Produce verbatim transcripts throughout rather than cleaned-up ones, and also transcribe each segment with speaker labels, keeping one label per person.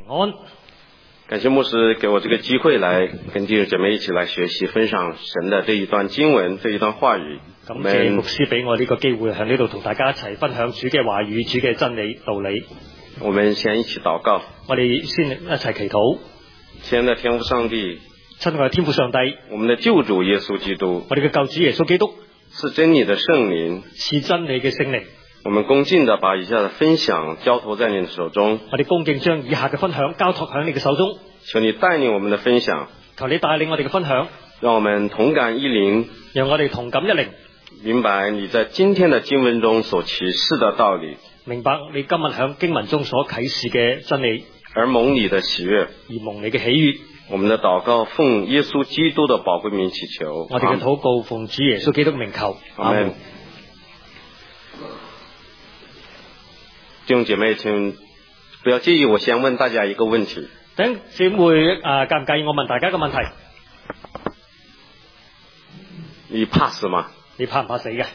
Speaker 1: 安。
Speaker 2: 感謝牧師給我這個機會來跟弟兄姐妹一起來學習分享神的這一段經文，這一段話語。
Speaker 1: 感謝牧師俾我呢個機會喺呢度同大家一齊分享主嘅話語、主嘅真理道理。
Speaker 2: 我們先一起禱告。
Speaker 1: 我哋先一齊祈禱。
Speaker 2: 親愛的天父上帝，
Speaker 1: 親愛的天父上帝，
Speaker 2: 我們的救主耶穌基督，
Speaker 1: 我哋嘅救主耶穌基督
Speaker 2: 是真理的聖靈，
Speaker 1: 是真理嘅聖靈。
Speaker 2: 我們恭敬地把以下的分享交託在你的手中。
Speaker 1: 我哋恭敬將以下嘅分享交託喺你嘅手中。
Speaker 2: 求你帶領我們的分享，
Speaker 1: 求你帶領我哋嘅分享，
Speaker 2: 讓我們同感一靈，
Speaker 1: 讓我哋同感一靈，
Speaker 2: 明白你在今天的經文中所啟示的道理，
Speaker 1: 明白你今日喺經文中所啟示嘅真理，
Speaker 2: 而蒙你的喜悅，
Speaker 1: 而蒙你嘅喜悅。
Speaker 2: 我們的禱告奉耶穌基督的寶貴名祈求。
Speaker 1: 我哋嘅禱告奉主耶穌基督嘅名求。
Speaker 2: 阿門。弟兄姐妹，請不要介意，我先問大家一個問題。
Speaker 1: 等姊妹誒介唔介意我問大家一個問題？
Speaker 2: 你怕死嗎？
Speaker 1: 你怕唔怕死嘅？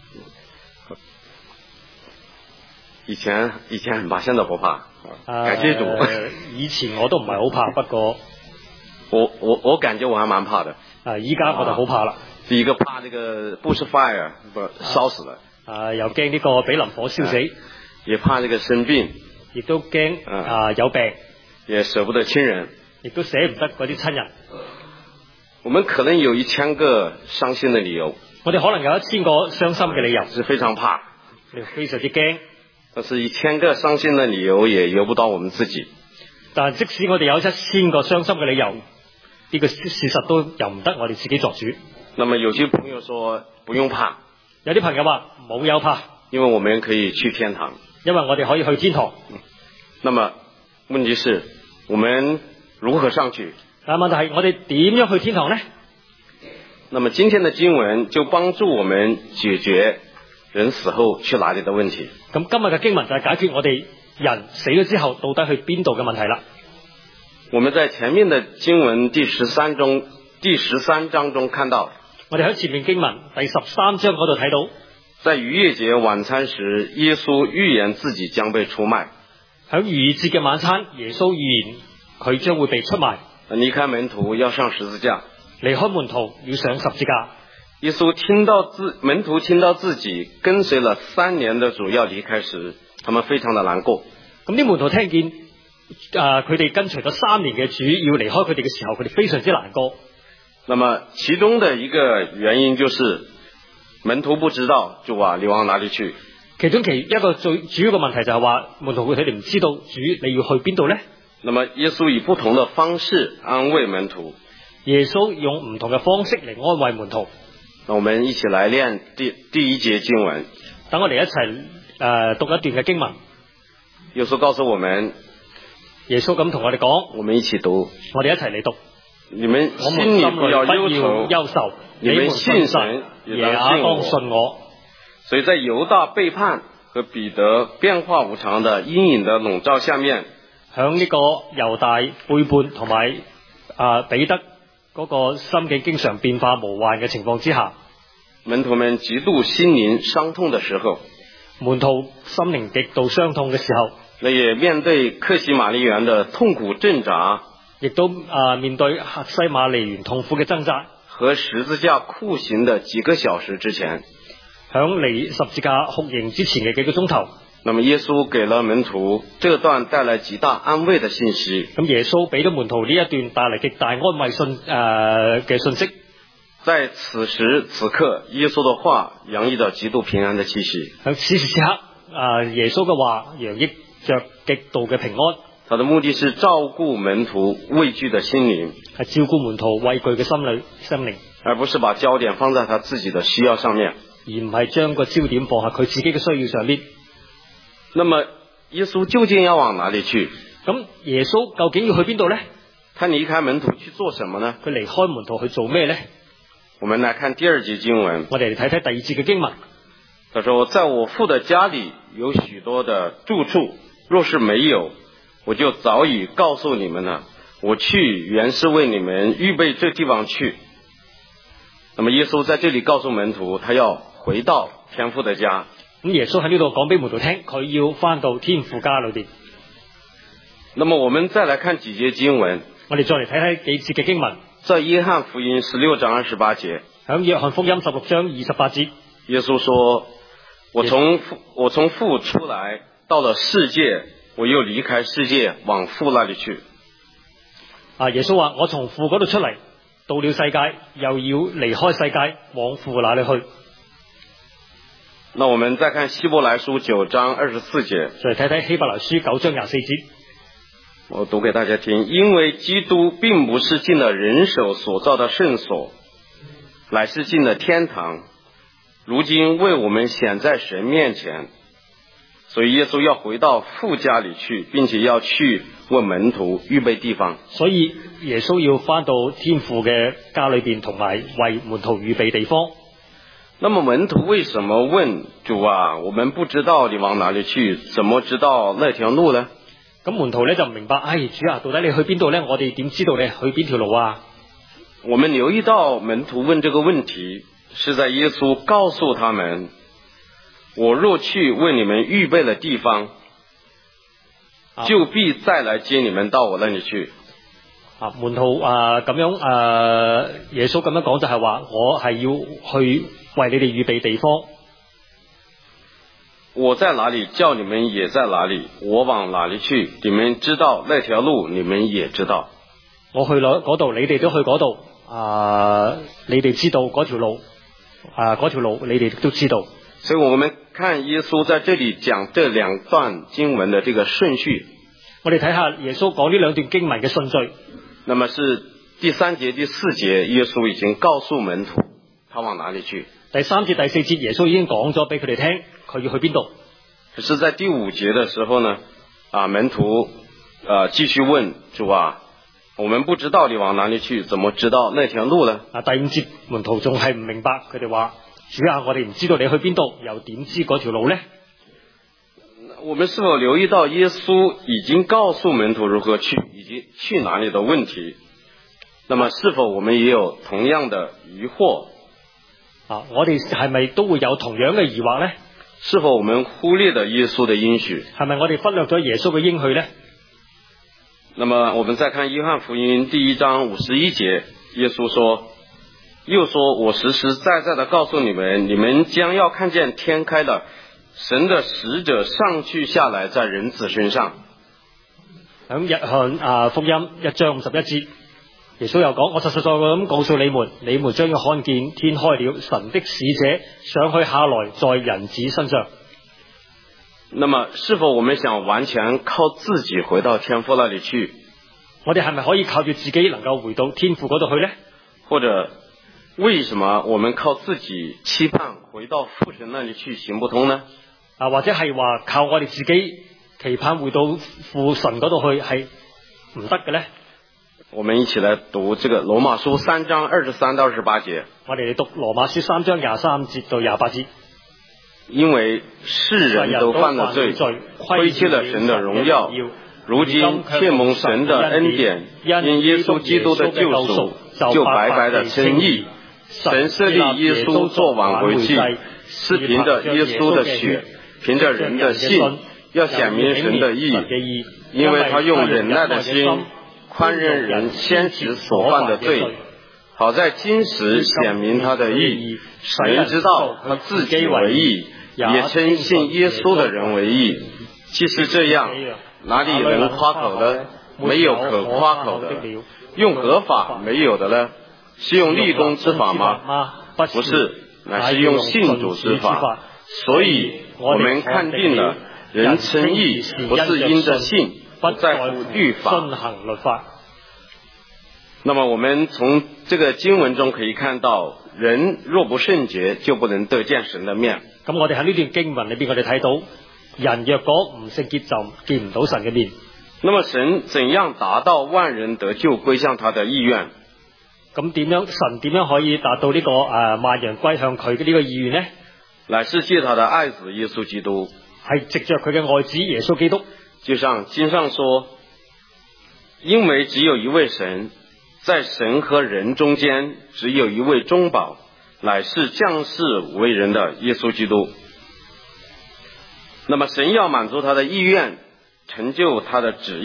Speaker 2: 以前以前很怕，現在不怕。
Speaker 1: 呃、
Speaker 2: 感謝主。
Speaker 1: 以前我都唔係好怕，不過
Speaker 2: 我我我感覺我還蠻怕的。
Speaker 1: 啊，依家我就好怕啦。
Speaker 2: 第一個怕呢個 bushfire，不燒死了。
Speaker 1: 啊，又驚呢個俾林火燒死。
Speaker 2: 啊、也怕呢個生病。
Speaker 1: 亦都驚啊有病。
Speaker 2: 也捨不得親人，
Speaker 1: 亦都捨唔得嗰啲親人。
Speaker 2: 我們可能有一千個傷心的理由，
Speaker 1: 我哋可能有一千個傷心嘅理由，
Speaker 2: 是非常怕，
Speaker 1: 非常之驚。
Speaker 2: 但是一千個傷心的理由也由不到我們自己。
Speaker 1: 但即使我哋有一千個傷心嘅理由，呢個事實都由唔得我哋自己作主。
Speaker 2: 那麼有些朋友說不用怕，
Speaker 1: 有啲朋友話冇有怕，
Speaker 2: 因為我們可以去天堂，
Speaker 1: 因為我哋可以去天堂。
Speaker 2: 那麼問題是我們如何上去？
Speaker 1: 但問題係我哋點樣去天堂呢？
Speaker 2: 那麼今天的經文就幫助我們解決人死後去哪裏的問題。
Speaker 1: 咁今日嘅經文就係解決我哋人死咗之後到底去邊度嘅問題啦。
Speaker 2: 我們在前面的經文第十三中第十三章中看到，
Speaker 1: 我哋喺前面經文第十三章嗰度睇到，
Speaker 2: 在逾越節晚餐時，耶穌預言自己將被出賣。
Speaker 1: 喺逾越節嘅晚餐，耶穌預言佢將會被出賣，
Speaker 2: 離開門徒要上十字架，
Speaker 1: 離開門徒要上十字架。
Speaker 2: 耶穌聽到自門徒聽到自己跟隨了三年的主要離開時，他們非常的難過。
Speaker 1: 咁啲門徒聽見啊，佢哋跟隨咗三年嘅主要離開佢哋嘅時候，佢哋非常之難過。
Speaker 2: 那麼其中的一個原因就是門徒不知道主啊，你往哪裏去？
Speaker 1: 其中其一個最主要嘅問題就係話，門徒佢哋唔知道主你要去邊度呢？
Speaker 2: 那麼耶穌以不同的方式安慰門徒。
Speaker 1: 耶穌用唔同嘅方式嚟安慰門徒。
Speaker 2: 那我們一起來念第第一節經文。
Speaker 1: 等我哋一齊誒、呃、讀一段嘅經文。
Speaker 2: 耶穌告訴我們，
Speaker 1: 耶穌咁同我哋講，
Speaker 2: 我們一起讀，
Speaker 1: 我哋一齊嚟讀。
Speaker 2: 你們心裏不要憂愁，
Speaker 1: 憂愁，
Speaker 2: 你們信神也當信我。所以在猶大背叛和彼得變化無常的陰影的籠罩下面，
Speaker 1: 響呢個猶大背叛同埋啊彼得嗰個心境經常變化無幻嘅情況之下，
Speaker 2: 門徒們極度心靈傷痛的時候，
Speaker 1: 門徒心靈極度傷痛嘅時候，
Speaker 2: 那也面對客西馬尼園的痛苦掙扎，
Speaker 1: 亦都啊面對客西馬尼園痛苦嘅掙扎
Speaker 2: 和十字架酷刑的幾個小時之前，
Speaker 1: 響離十字架酷刑之前嘅幾個鐘頭，
Speaker 2: 那麼耶穌給了門徒這段帶來極大安慰的信息。
Speaker 1: 咁耶穌俾咗門徒呢一段帶嚟極大安慰信誒嘅信息。
Speaker 2: 在此時此刻，耶穌的話洋溢着極度平安的氣息。
Speaker 1: 喺此時此刻，啊耶穌嘅話洋溢着極度嘅平安。
Speaker 2: 他的目的是照顧門徒畏懼的心靈，
Speaker 1: 係照顧門徒畏懼嘅心理心靈，
Speaker 2: 而不是把焦點放在他自己的需要上面，
Speaker 1: 而唔係將個焦點放喺佢自己嘅需要上面。
Speaker 2: 那麼耶穌究竟要往哪裏去？
Speaker 1: 咁耶穌究竟要去邊度呢？
Speaker 2: 他離開門徒去做什麼呢？
Speaker 1: 佢離開門徒去做咩呢？
Speaker 2: 我們來看第二節經文。
Speaker 1: 我哋嚟睇睇第二節嘅經文。
Speaker 2: 他說：在我父的家裏有許多的住處，若是沒有，我就早已告訴你們了。我去原是為你們預備這地方去。那麼耶穌在這裏告訴門徒，他要回到天父的家。
Speaker 1: 咁耶穌喺呢度講俾門徒聽，佢要翻到天父家裏邊。
Speaker 2: 那么我们再来看几节经文，
Speaker 1: 我哋再嚟睇睇幾節嘅經文，
Speaker 2: 在約翰福音十六章二十八節，
Speaker 1: 響約翰福音十六章二十八節，
Speaker 2: 耶穌說：我從父我從父出來，到了世界，我又離開世界，往父那裏去。
Speaker 1: 啊，耶穌話：我從父嗰度出嚟，到了世界，又要離開世界，往父那裏去。
Speaker 2: 那我們再看希伯來書九章二十四節，
Speaker 1: 再嚟睇睇希伯來書九章廿四節。
Speaker 2: 我讀給大家聽，因為基督並不是進了人手所造的聖所，乃是進了天堂，如今為我們顯在神面前。所以耶穌要回到父家裏去，並且要去為門徒預備地方。
Speaker 1: 所以耶穌要返到天父嘅家裏邊，同埋為門徒預備地方。
Speaker 2: 那麼門徒為什麼問主啊，我們不知道你往哪裏去，怎麼知道那條路呢？
Speaker 1: 咁門徒咧就唔明白，唉，主啊，到底你去邊度咧？我哋點知道你去邊條路啊？
Speaker 2: 我們留意到門徒問這個問題，是在耶穌告訴他們：我若去為你們預備了地方，就必再來接你們到我那裏去。
Speaker 1: 啊，門徒啊咁樣啊，耶穌咁樣講就係話，我係要去為你哋預備地方。
Speaker 2: 我在哪裏，叫你們也在哪裏；我往哪裏去，你們知道那條路，你們也知道。
Speaker 1: 我去嗰度，你哋都去嗰度。啊，你哋知道嗰條路，啊嗰條路你哋都知道。
Speaker 2: 所以我們看耶穌在這裏講這兩段經文的這個順序。
Speaker 1: 我哋睇下耶穌講呢兩段經文嘅順序。
Speaker 2: 那麼是第三節、第四節，耶穌已經告訴門徒他往哪裏去。
Speaker 1: 第三節、第四節，耶穌已經講咗俾佢哋聽，佢要去邊度。
Speaker 2: 可是在第五節的時候呢，啊門徒啊繼續問主啊，我們不知道你往哪裏去，怎麼知道那條路呢？
Speaker 1: 啊，第五節門徒仲係唔明白，佢哋話：主啊，我哋唔知道你去邊度，又點知嗰條路呢？
Speaker 2: 我們是否留意到耶穌已經告訴門徒如何去，以及去哪裏的問題？那麼是否我們也有同樣的疑惑？
Speaker 1: 啊，我哋係咪都會有同樣嘅疑惑呢？
Speaker 2: 是否我們忽略了耶穌的應許？
Speaker 1: 係咪我哋忽略咗耶穌嘅應許呢？
Speaker 2: 那麼我們再看約翰福音第一章五十一節，耶穌說：又說我實實在在的告訴你們，你們將要看見天開了，神的使者上去下來在人子身上。
Speaker 1: 響約翰啊福音一章五十一節，耶穌又講：我實實在在咁告訴你們，你們將要看見天開了，神的使者上去下來在人子身上。
Speaker 2: 那麼是否我們想完全靠自己回到天父那裏去？
Speaker 1: 我哋係咪可以靠住自己能夠回到天父嗰度去呢？
Speaker 2: 或者為什麼我們靠自己期盼回到父神那裏去行不通呢？
Speaker 1: 啊，或者係話靠我哋自己期盼回到父神嗰度去係唔得嘅呢？
Speaker 2: 我們一起來讀這個羅馬書三章二十三到二十八節。
Speaker 1: 我哋嚟讀羅馬書三章廿三節到廿八節。
Speaker 2: 因為世人都犯了罪，虧缺了神的榮耀，如今卻蒙神的恩典，因耶穌基督的救贖，就白白的稱義。神設立耶穌作挽回祭，是憑着耶穌的血，憑着人的信，要顯明神的義，因為他用忍耐的心寬忍人先時所犯的罪，好在今時顯明他的義，使人知道他自己為義，也稱信耶穌的人為義。既是這樣，哪裏能誇口的？沒有可誇口的。用何法沒有的呢？是用立功之法嗎？不是，乃是用信主之法。所以我們看定了，人稱義不是因着信，不在乎律法。那麼我們從這個經文中可以看到，人若不聖潔，就不能得見神的面。
Speaker 1: 咁我哋喺呢段經文裏邊，我哋睇到人若果唔聖潔，就見唔到神嘅面。
Speaker 2: 那麼神怎樣達到萬人得救歸向他的意願？
Speaker 1: 咁點樣神點樣可以達到呢、這個誒、呃、萬人歸向佢嘅呢個意願呢？
Speaker 2: 乃是借他的愛子耶穌基督，
Speaker 1: 係藉着佢嘅愛子耶穌基督。
Speaker 2: 就像經上說，因為只有一位神，在神和人中間只有一位中保，乃是降世為人的耶穌基督。那麼神要滿足他的意願，成就他的旨意，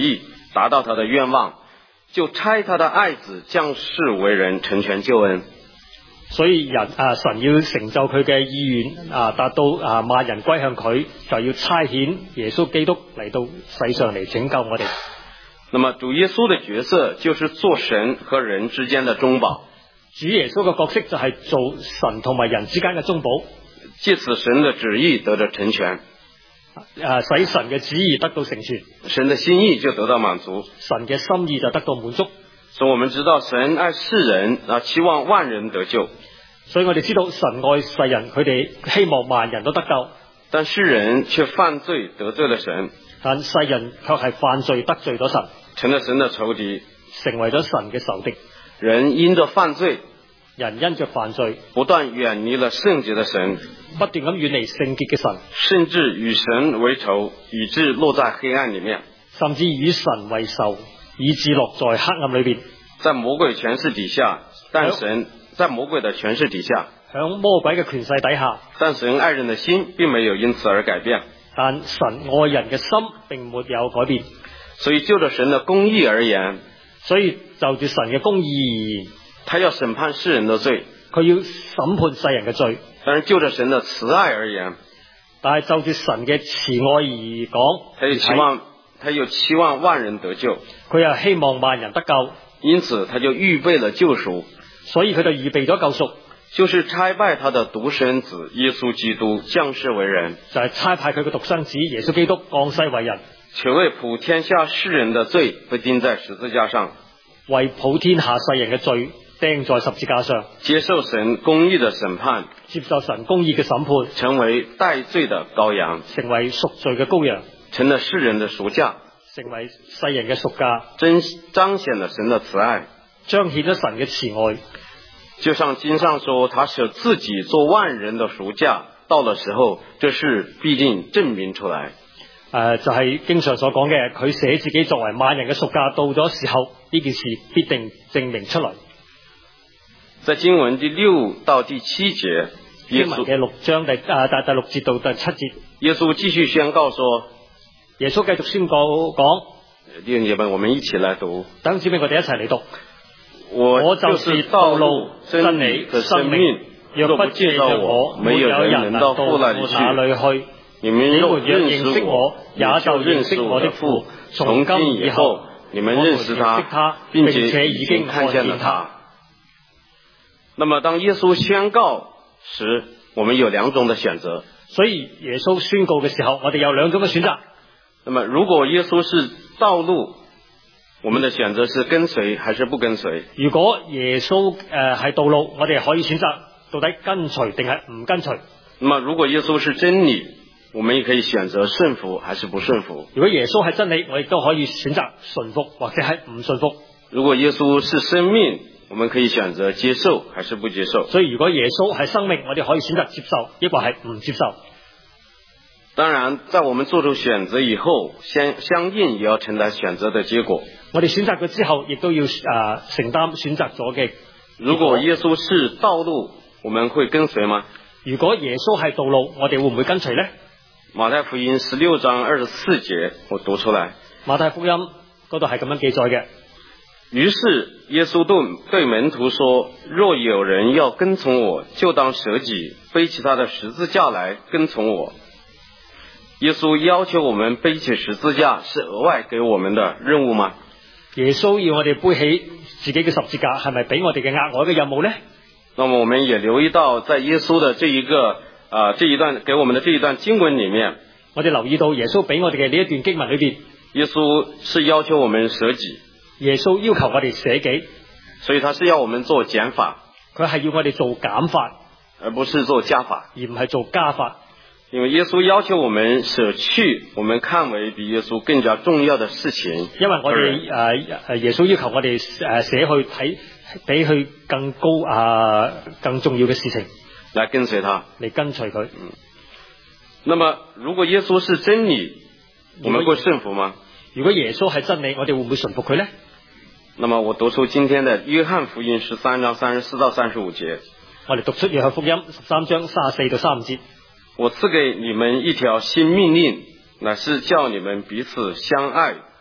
Speaker 2: 達到他的願望，就差他的愛子降世為人，成全救恩。
Speaker 1: 所以人啊，神要成就佢嘅意願啊，達到啊萬人歸向佢，就要差遣耶穌基督嚟到世上嚟拯救我哋。
Speaker 2: 那麼主耶穌的角色就是做神和人之間的中保。
Speaker 1: 主耶穌嘅角色就係做神同埋人之間嘅中保，
Speaker 2: 借此神的旨意得着成全，
Speaker 1: 啊，使神嘅旨意得到成全，
Speaker 2: 神的心意就得到滿足，
Speaker 1: 神嘅心意就得到滿足。
Speaker 2: 所以我們知道神愛世人啊，期望萬人得救。
Speaker 1: 所以我哋知道神愛世人，佢哋希望萬人都得救，
Speaker 2: 但世人卻犯罪得罪了神，
Speaker 1: 但世人卻係犯罪得罪咗神，
Speaker 2: 成了神的仇敵，
Speaker 1: 成為咗神嘅仇敵。
Speaker 2: 人因着犯罪，
Speaker 1: 人因着犯罪，
Speaker 2: 不斷遠離了聖潔的神，
Speaker 1: 不斷咁遠離聖潔嘅神，
Speaker 2: 甚至與神為仇，以致落在黑暗裏面，
Speaker 1: 甚至與神為仇，以致落在黑暗裏邊，
Speaker 2: 在魔鬼權勢底下，但神在魔鬼的權勢底下，
Speaker 1: 響魔鬼嘅權勢底下，
Speaker 2: 但神愛人的心並沒有因此而改變，
Speaker 1: 但神愛人嘅心並沒有改變。
Speaker 2: 所以就着神的公義而言，
Speaker 1: 所以就住神嘅公義而言，
Speaker 2: 他要審判世人的罪，
Speaker 1: 佢要審判世人嘅罪。
Speaker 2: 但是就着神的慈愛而言，
Speaker 1: 但係就住神嘅慈愛而講，
Speaker 2: 他又期望他又期望萬人得救，
Speaker 1: 佢又希望萬人得救，
Speaker 2: 因此他就預備了救贖，
Speaker 1: 所以佢就預備咗救贖，
Speaker 2: 就是差派他的獨生子耶穌基督降世為人，
Speaker 1: 就係差派佢嘅獨生子耶穌基督降世為人，
Speaker 2: 且為普天下世人的罪被釘在十字架上，
Speaker 1: 為普天下世人嘅罪釘在十字架上，
Speaker 2: 接受神公義的審判，
Speaker 1: 接受神公義嘅審判，
Speaker 2: 成為代罪的羔羊，
Speaker 1: 成為贖罪嘅羔羊，
Speaker 2: 成了世人的贖價，
Speaker 1: 成為世人嘅贖價，
Speaker 2: 真彰顯了神的慈愛，
Speaker 1: 彰顯咗神嘅慈愛。
Speaker 2: 就像經上說，他捨自己做萬人的贖價，到了時候，這事必定證明出來。
Speaker 1: 誒、呃，就係、是、經常所講嘅，佢捨自己作為萬人嘅贖價，到咗時候呢件事必定證明出來。
Speaker 2: 在經文第六到第七節，
Speaker 1: 經文嘅六章第啊第第六節到第七節，
Speaker 2: 耶穌繼續宣告說，
Speaker 1: 耶穌繼續宣告講，
Speaker 2: 弟兄姐妹，我們一起來讀。
Speaker 1: 等住俾我哋一齊嚟讀。
Speaker 2: 我就是道路、真理和生命，若不借着我，沒有人能到父那裏去。你們若認識我，也就認識我的父。從今以後，你們認識他，並且已經看見了他。那麼當耶穌宣告時，我們有兩種的選擇。
Speaker 1: 所以耶穌宣告嘅時候，我哋有兩種嘅選擇。
Speaker 2: 那麼如果耶穌是道路，我們的選擇是跟隨還是不跟隨？
Speaker 1: 如果耶穌誒係、呃、道路，我哋可以選擇到底跟隨定係唔跟隨。
Speaker 2: 那麼如果耶穌是真理，我們也可以選擇順服還是不順服。
Speaker 1: 如果耶穌係真理，我亦都可以選擇順服或者係唔順服。
Speaker 2: 如果耶穌是生命，我們可以選擇接受還是不接受。
Speaker 1: 所以如果耶穌係生命，我哋可以選擇接受，抑或係唔接受。
Speaker 2: 當然，在我們做出選擇以後，相相應也要承擔選擇的結果。
Speaker 1: 我哋選擇咗之後，亦都要啊、呃、承擔選擇咗嘅。
Speaker 2: 如果耶穌是道路，我們會跟隨嗎？
Speaker 1: 如果耶穌係道路，我哋會唔會跟隨呢？
Speaker 2: 馬太福音十六章二十四節，我讀出來。
Speaker 1: 馬太福音嗰度係咁樣記載嘅。
Speaker 2: 於是耶穌對對門徒說：若有人要跟從我，就當捨己，背起他的十字架來跟從我。耶穌要求我們背起十字架，是額外給我們的任務嗎？
Speaker 1: 耶穌要我哋背起自己嘅十字架，係咪俾我哋嘅額外嘅任務呢？
Speaker 2: 那麼我們也留意到，在耶穌的這一個啊、呃、這一段給我們的這一段經文裏面，
Speaker 1: 我哋留意到耶穌俾我哋嘅呢一段經文裏邊，
Speaker 2: 耶穌是要求我們捨己，
Speaker 1: 耶穌要求我哋捨己，
Speaker 2: 所以他是要我們做減法，
Speaker 1: 佢係要我哋做減法，
Speaker 2: 而不是做加法，
Speaker 1: 而唔係做加法。
Speaker 2: 因為耶穌要求我們捨去我們看為比耶穌更加重要的事情。
Speaker 1: 因為我哋誒誒耶穌要求我哋誒捨去睇比佢更高啊、呃、更重要嘅事情，
Speaker 2: 來跟隨他，
Speaker 1: 嚟跟隨佢。
Speaker 2: 嗯。那麼如果耶穌是真理，我們會順服嗎？
Speaker 1: 如果耶穌係真理，我哋會唔會順服佢呢？
Speaker 2: 那麼我讀出今天的約翰福音十三章三十四到三十五節。
Speaker 1: 我哋讀出約翰福音十三章三十四到三十五節。我
Speaker 2: 賜給你們一條新命令，乃是叫你們彼此相愛，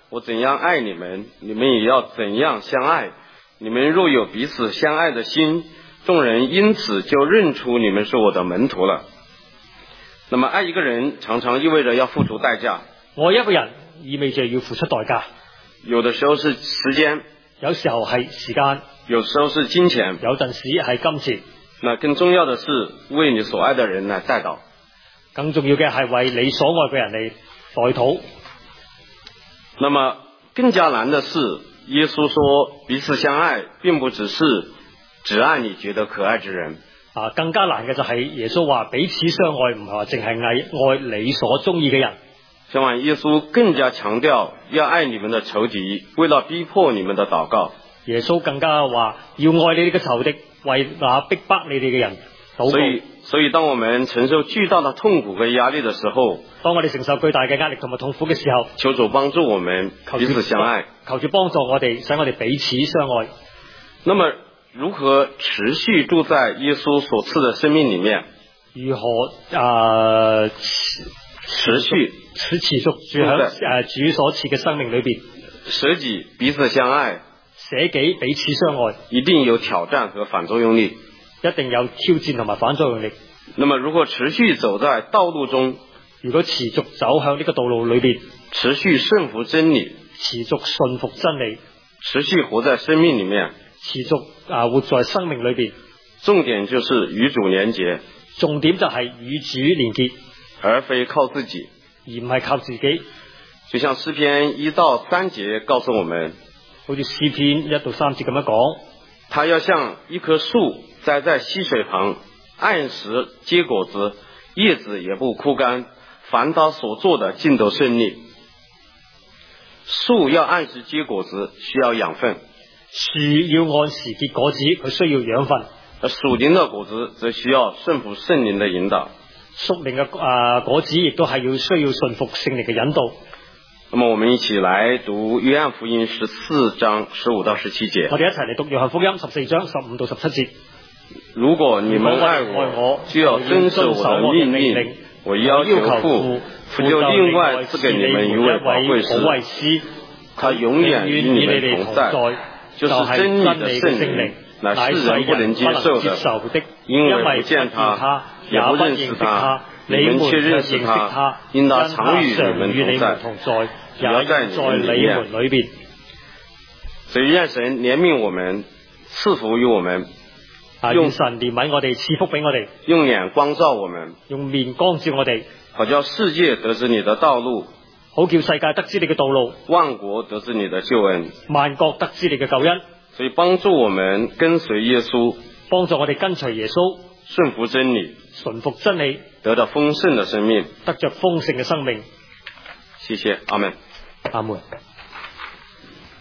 Speaker 2: 我怎样愛你們，你們也要怎樣相愛。你們若有彼此相愛的心，眾人因此就認出你們是我的門徒了。那麼愛一個人常常意味着要付出代價，
Speaker 1: 愛一個人意味着要付出代價，
Speaker 2: 有的時候是時間，
Speaker 1: 有時候係時間，
Speaker 2: 有時候是金錢，
Speaker 1: 有陣時係金錢。
Speaker 2: 那更重要的是為你所愛的人來代禱，
Speaker 1: 更重要嘅係為你所愛嘅人嚟代禱。
Speaker 2: 那麼更加難的是，耶穌說彼此相愛並不只是只愛你覺得可愛之人
Speaker 1: 啊，更加難嘅就係耶穌話彼此相愛唔係話淨係愛愛你所中意嘅人。
Speaker 2: 相反，耶穌更加強調要愛你們的仇敵，為了逼迫你們的禱告。
Speaker 1: 耶穌更加話要愛你哋嘅仇敵，為那逼迫你哋嘅人禱告。
Speaker 2: 所以所以當我們承受巨大的痛苦和壓力的時候，
Speaker 1: 當我哋承受巨大嘅壓力同埋痛苦嘅時候，
Speaker 2: 求主幫助我們彼此相愛，
Speaker 1: 求主幫助我哋，使我哋彼此相愛。
Speaker 2: 那麼如何持續住在耶穌所賜的生命裏面？
Speaker 1: 如何啊持續持持續住喺誒主所賜嘅生命裏邊？
Speaker 2: 捨己彼此相愛，
Speaker 1: 捨己彼此相愛，
Speaker 2: 一定有挑戰和反作用力，
Speaker 1: 一定有挑戰同埋反作用力。
Speaker 2: 那麼如果持續走在道路中，
Speaker 1: 如果持續走向呢個道路裏邊，
Speaker 2: 持續順服真理，
Speaker 1: 持續順服真理，
Speaker 2: 持續活在生命裏面，
Speaker 1: 持續啊活在生命裏邊。
Speaker 2: 重點就是與主連結，
Speaker 1: 重點就係與主連結，
Speaker 2: 而非靠自己，
Speaker 1: 而唔係靠自己。
Speaker 2: 就像詩篇一到三節告訴我們，
Speaker 1: 好似詩篇一到三節咁樣講，
Speaker 2: 他要像一棵樹栽在溪水旁，按時結果子，葉子也不枯乾，凡他所做的盡都順利。樹要按時結果子，需要養分；
Speaker 1: 樹要按時結果子，佢需要養分。
Speaker 2: 而屬靈的果子則需要順服聖靈的引導。
Speaker 1: 屬靈嘅啊果子亦都係要需要順服聖靈嘅引導。
Speaker 2: 那麼我們一起來讀約翰福音十四章十五到十七節。
Speaker 1: 我哋一齊嚟讀約翰福音十四章十五到十七節。
Speaker 2: 如果你們愛我，就要遵守我的命令。我要求父，父就另外賜給你們一位保惠師，他永遠與你們同在，就是真理的聖靈，乃世人不能接受的，因為不見他，也不認識他，你們卻認識他，因他常與你們同在，也在你們裏面。所以願神憐憫我們，賜福於我們。
Speaker 1: 用神憐憫我哋，賜福俾我哋，
Speaker 2: 用臉光照我們，
Speaker 1: 用面光照我哋，
Speaker 2: 好叫世界得知你的道路，
Speaker 1: 好叫世界得知你嘅道路，
Speaker 2: 萬國得知你的救恩，
Speaker 1: 萬國得知你嘅救恩。
Speaker 2: 所以幫助我們跟隨耶穌，
Speaker 1: 幫助我哋跟隨耶穌，
Speaker 2: 順服真理，
Speaker 1: 順服真理，
Speaker 2: 得到豐盛的生命，
Speaker 1: 得着豐盛嘅生命。
Speaker 2: 謝謝，阿門，
Speaker 1: 阿門。